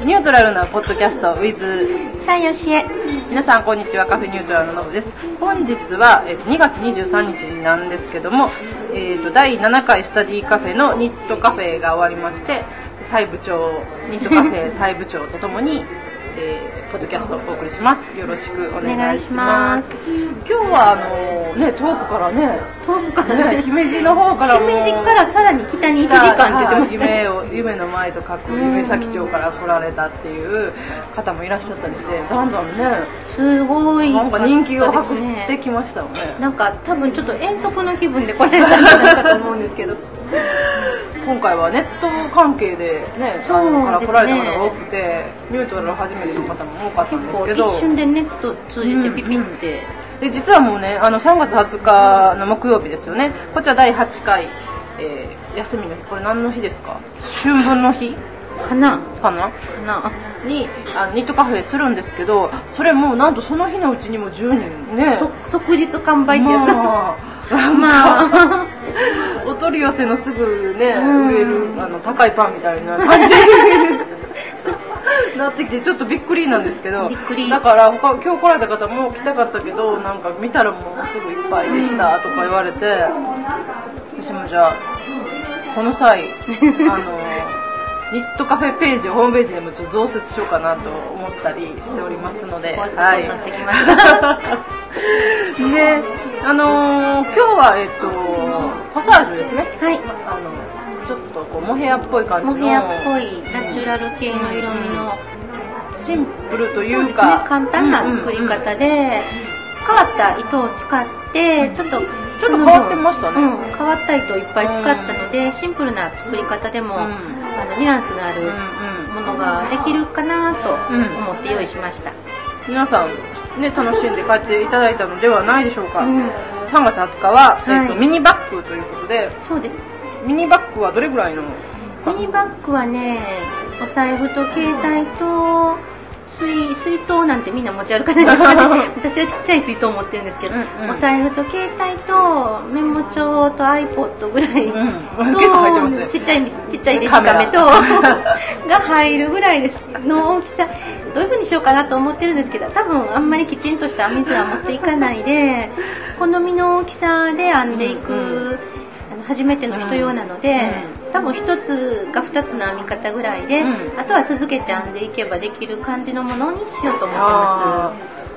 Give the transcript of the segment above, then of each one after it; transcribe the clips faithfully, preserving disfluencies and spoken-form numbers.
ニュートラルなポッドキャスト with さよしえ。 皆さんこんにちは。カフェニュートラルののぶです。本日は、えー、にがつにじゅうさんにちなんですけども、えー、とだいななかいスタディカフェのニットカフェが終わりまして、蔡部長ニットカフェ蔡部長とともにえー、ポッドキャストをお送りします。よろしくお願いします。今日はあのね、遠くからね、 遠くからね、 姫路の方からも、 姫路からさらに北にいちじかんって言ってましたね。 夢を夢の前と書く夢咲町から来られたっていう方もいらっしゃったりして、だんだんね、 すごいなんか人気を博してきましたよね。 なんか多分ちょっと遠足の気分で来られたんじゃないかと思うんですけど。 今回はネット関係でね、 そうですね、 から来られた方が多くて、ニュートラル初めての方も多かったんですけど、 結構一瞬でネット通じてピピって、 うん、で実はもうね、あのさんがつはつかの木曜日ですよね。こちらだいはちかい、えー、休みの日、これ何の日ですか？春分の日かなかなかなにあのニットカフェするんですけど、それもなんとその日のうちにもじゅうにんね、 即日完売ってやつ、 まあ、まあお取り寄せのすぐね、売れるあの高いパンみたいな感じになってきて、ちょっとびっくりなんですけど、 びっくり。 だから他今日来られた方も来たかったけど、なんか見たらもうすぐいっぱいでしたとか言われて、私もじゃあこの際あのニットカフェページをホームページでもちょっと増設しようかなと思ったりしておりますので、 はい。なってきましたで、あのー、今日はえっとコサージュですね。 はい。 あのちょっとこうモヘアっぽい感じの。 モヘアっぽいナチュラル系の色味の、 うん、シンプルというか、 そうですね、簡単な作り方で、うんうんうん、変わった糸を使ってちょっとちょっと変わってましたね、 うん、変わった糸をいっぱい使ったので、うん、シンプルな作り方でも、うん、あのニュアンスのあるものができるかなと思って用意しました、 うん、皆さん、ね、楽しんで帰っていただいたのではないでしょうか、うん、さんがつはつかは、はい、えっと、ミニバッグということで。 そうです。 ミニバッグはどれぐらいの？ ミニバッグはね、お財布と携帯と水, 水筒なんてみんな持ち歩かないですかね。私はちっちゃい水筒持ってるんですけど、うんうん、お財布と携帯とメモ帳と iPod ぐらいと、うん、ちっちゃいちっちゃいデジカメとが入るぐらいですの大きさ。どういう風にしようかなと思ってるんですけど、多分あんまりきちんとした編み図は持っていかないで、好みの大きさで編んでいく、うんうん、あの初めての人用なので、うんうん、多分一つか二つの編み方ぐらいで、うん、あとは続けて編んでいけばできる感じのものにしようと思ってます。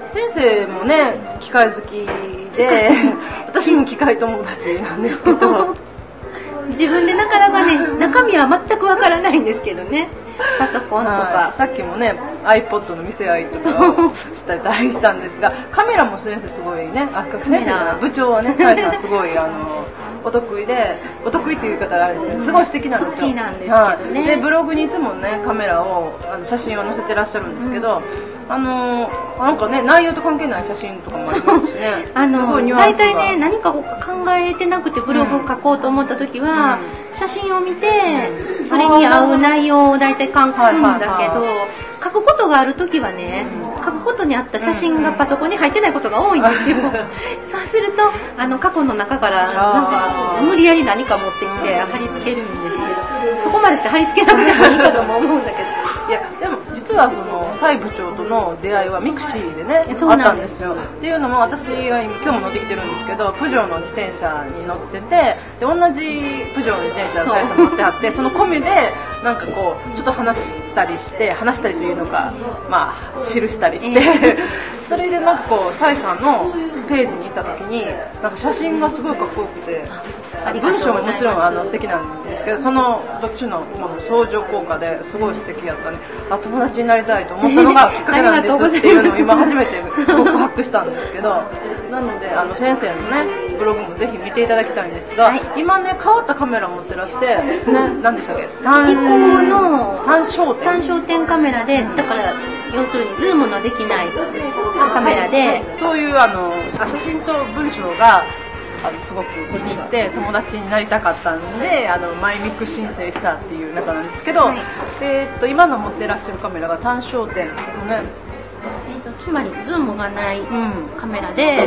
先生もね、機械好きで私も機械友達なんですけど自分でなかなかね、中身は全くわからないんですけどね、パソコンとか、 さっきもね iPod の見せ合いとかをしたりしたんですが、カメラも先生すごいね、あ、先生の部長はね、サイさんすごいあのお得意で、お得意っていう言い方があるんですけど、すごい素敵なんですよ。 好きなんですけどね、はい、 でブログにいつもねカメラをあの写真を載せてらっしゃるんですけど、うん、あのなんかね内容と関係ない写真とかもありますしねあのすごいニュアンスが大体ね、何か考えてなくてブログを書こうと思った時は、うん、写真を見てそれに合う内容を大体書くんだけど、はいはいはい、書くことがある時はね、書くことに合った写真がパソコンに入ってないことが多いんですよ、うん、そうするとあの過去の中からなんか無理やり何か持ってきて貼り付けるんですけど、そこまでして貼り付けなくてもいいかとも思うんだけどいやでも実はその蔡部長との出会いはミクシーでねあったんですよ。っていうのも私が今日も乗ってきてるんですけど、プジョーの自転車に乗ってて、で同じプジョーの自転車を蔡さん乗ってあって、その込みでなんかこうちょっと話したりして話したりというのか、まあ記したりして、えー、それでなんかこう蔡さんのページに行った時になんか写真がすごいかっこよくて、文章ももちろんあの素敵なんですけど、そのどっちのもの相乗効果ですごい素敵やったね。あ、友達になりたいと思ったのがきっかけなんですっていうのを今初めて告白したんですけど、なのであの先生のねブログもぜひ見ていただきたいんですが、はい、今ね変わったカメラ持ってらして、ね、何でしたっけ、 単一方の単焦点単焦点カメラで、だから要するにズームのできないカメラで、はい、 そういうあの写真と文章があのすごく気に入って友達になりたかったんで、あのマイミク申請したっていう中なんですけど、はい、えー、っと今の持ってらっしゃるカメラが単焦点のね、 えー、とつまりズームがないカメラで、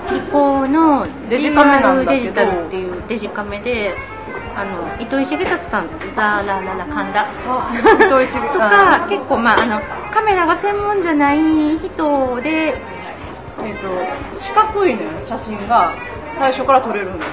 リコのデジカメなんジーアールだけどデジタルっていうデジカメで、あの糸井重里さんだららら神田糸井重とか結構、まあ、あのカメラが専門じゃない人で、 えっと四角いね写真が最初から撮れるんです。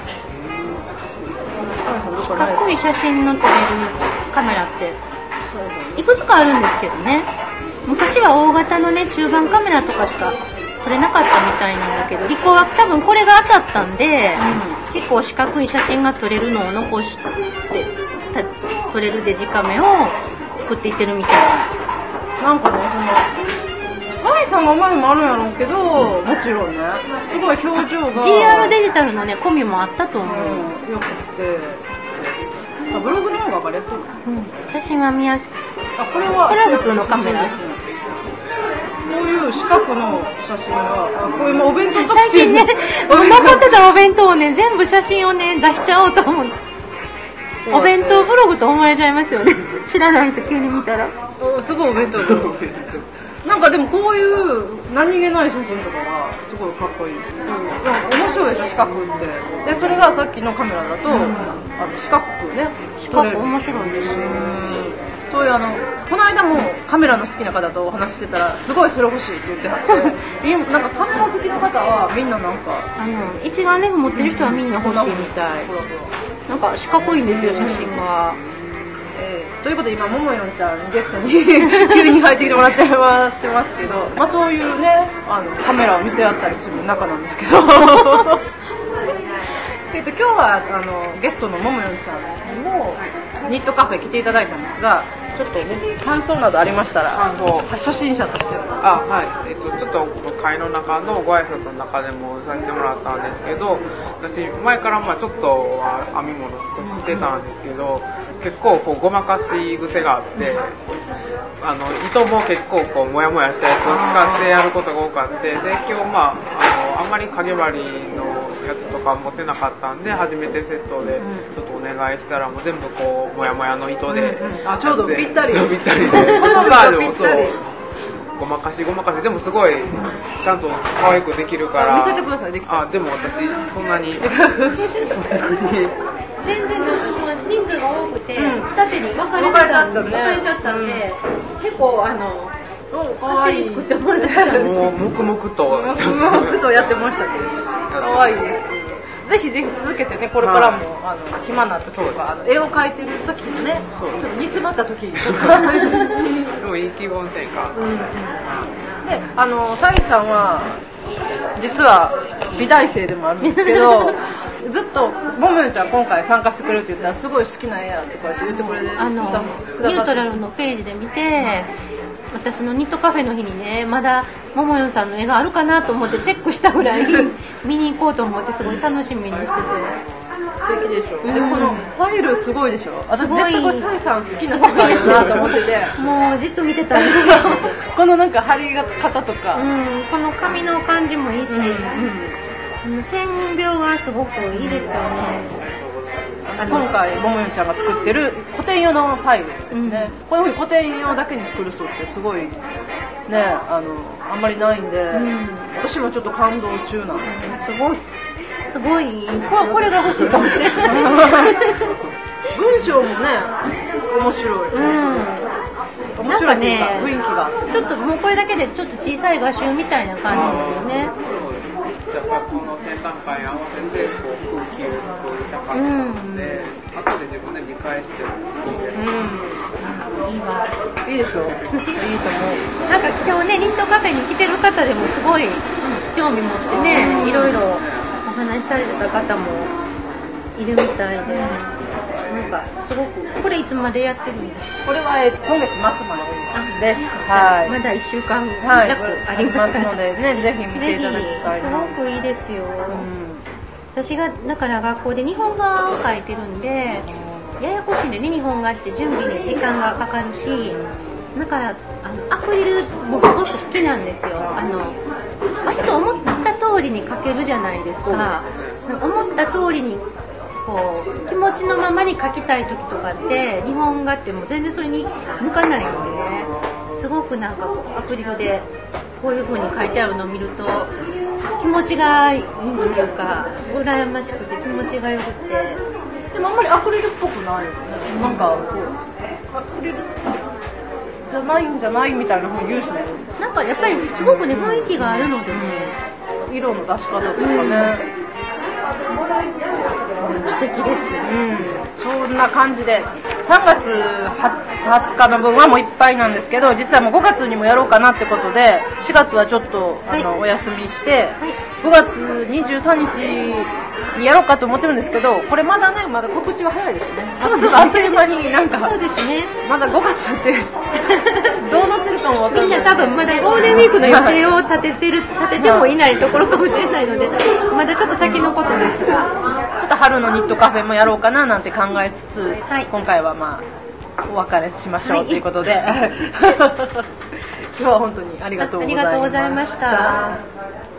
四角い写真の撮れるカメラっていくつかあるんですけどね、昔は大型のね中盤カメラとかしか撮れなかったみたいなんだけど、リコは多分これが当たったんで、うん、結構四角い写真が撮れるのを残して撮れるデジカメを作っていってるみたいな。なんかね、そのサイさんが前もあるんやろうけど、うん、もちろんねすごい表情がジーアール デジタルのね込みもあったと思う、 うん、よくてブログの方が分かりやすい、 うん、写真は見やすい。 あ、これはこれは普通のカメラですね。 こういう四角の写真が、あ、こういうお弁当最近ね、残ってたお弁当をね、全部写真をね、出しちゃおうと思って。お弁当ブログと思われちゃいますよね。知らない人急に見たら。 すごいお弁当ブログ。なんかでもこういう何気ない写真とかがすごいかっこいいですね。うん、面白いでしょ、四角って。で、それがさっきのカメラだと、うん、あの四角くね、 四角面白いですよね。 そういうあのこの間もカメラの好きな方とお話ししてたらすごいそれ欲しいって言ってはってなんかカメラ好きの方はみんななんかあの一眼レフ持ってる人はみんな欲しいみたい、うん、なんか四角いんですよ、写真が、 えー、ということで今ももよんちゃんにゲストに急に入ってきてもらってもらってますけど、まあ、そういうねあのカメラを見せ合ったりする仲なんですけどえっと今日はあのゲストのももよんちゃんにもニットカフェ来ていただいたんですが、ちょっと、ね、感想などありましたら、 感想初心者としてはあ、はい、えっと、ちょっと会の中のご挨拶の中でもさせてもらったんですけど、私前からまあちょっとは編み物少ししてたんですけど、結構こうごまかし癖があって、あの糸も結構こうモヤモヤしたやつを使ってやることが多かったで、今日まああのあんまりかぎ針のやつとか持ってなかったんで、初めてセットでちょっとお願いしたらもう全部こうモヤモヤの糸で、 うんうん、あちょうどぴったりそうぴったりでマッサージもそうごまかしごまかしでもすごいちゃんと可愛くできるから見せてください。できた。 あでも私そんなにそんなに全然人数が多くて、うん、二手に分かれちゃったんで、分かれちゃったんで、うん、結構あの勝手に作ってもらったもう黙々と黙々とやってましたけど可愛いです。ぜひぜひ続けてね、これからも、はい、あの暇になった時とか、あの絵を描いてる時のね、ちょっと煮詰まった時とかでもいい気分転換、うん、で、 あのサリさんは実は美大生でもあるんですけどずっとももよちゃん今回参加してくれるって言ったらすごい好きな絵やってこうやって言ってくれて、 あのニュートラルのページで見て、私のニットカフェの日にね、まだももよんさんの絵があるかなと思ってチェックしたぐらい見に行こうと思ってすごい楽しみにしてて、 素敵でしょ、うん、でこのファイルすごいでしょ。私絶対これサイさん好きな世界だなと思っててもうじっと見てたんですよこのなんか貼り方とか、 うん、この紙の感じもいいし、うんうん、線描はすごくいいですよね。 今回ももよちゃんが作ってる個展用のファイルですね、うん、こういうふうに個展用だけに作る人ってすごいね、あのあんまりないんで、うん、私もちょっと感動中なんですよ、 すごいすごいこれが欲しいかもしれない文章もね面白い、うん、面白いっていうか雰囲気があって、 ちょっともうこれだけでちょっと小さい画集みたいな感じですよね。 やっぱりこの展覧会に合わせてこう空気を作りたかったので、うん、後で自分で見返してるんで、うん、 いいわ、 いいでしょいいと思う。 なんか今日ねニットカフェに来てる方でもすごい興味持ってね、うん、いろいろお話しされてた方もいるみたいで、なんかすごくこれいつまでやってるんですか？ これは今月末までです。はい。 まだいっしゅうかん約ありますのでね、ぜひ見ていただきたい。 すごくいいですよ。うん、私がだから学校で日本画を描いてるんで、ややこしいんでね、日本画って準備に時間がかかるし、だからあのアクリルもすごく好きなんですよ。あの割と思った通りに描けるじゃないですか。思った通りにこう気持ちのままに描きたい時とかって日本画ってもう全然それに向かないのでね、すごくなんかこうアクリルでこういう風に描いてあるのを見ると気持ちがいいっていうか羨ましくて気持ちがよくて、 でもあんまりアクリルっぽくないよね。なんかこうアクリルじゃないんじゃないみたいな風に言うしね。 なんかやっぱりすごくね雰囲気があるのでね、 色の出し方とかね、 うん、素敵です。 うん、そんな感じでさんがつはつかの分はもういっぱいなんですけど、実はもうごがつにもやろうかなってことで、しがつはちょっとあの、はい、お休みして、はい、ごがつにじゅうさんにちにやろうかと思ってるんですけど、これまだね、まだ告知は早いですね。そうですね、あっという間になんか、 そうですね、 まだごがつってどうなってるかもわかんない。 みんな多分まだゴールデンウィークの予定を立ててる、立ててもいないところかもしれないので、まだちょっと先のことですが、 ちょっと春のニットカフェもやろうかななんて考えつつ、 はい、 今回はまあお別れしましょうということで、はい、今日は本当にありがとうございました。 ありがとうございました。